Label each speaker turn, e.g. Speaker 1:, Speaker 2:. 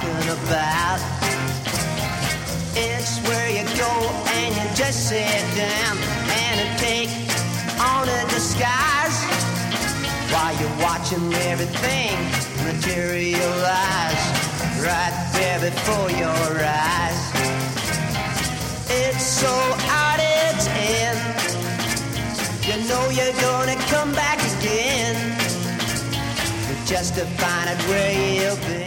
Speaker 1: talking about. It's where you go and you just sit down and take on a disguise while you're watching everything materialize right there before your eyes. It's so out it's in. You know you're gonna come back again, just to find out where you've been.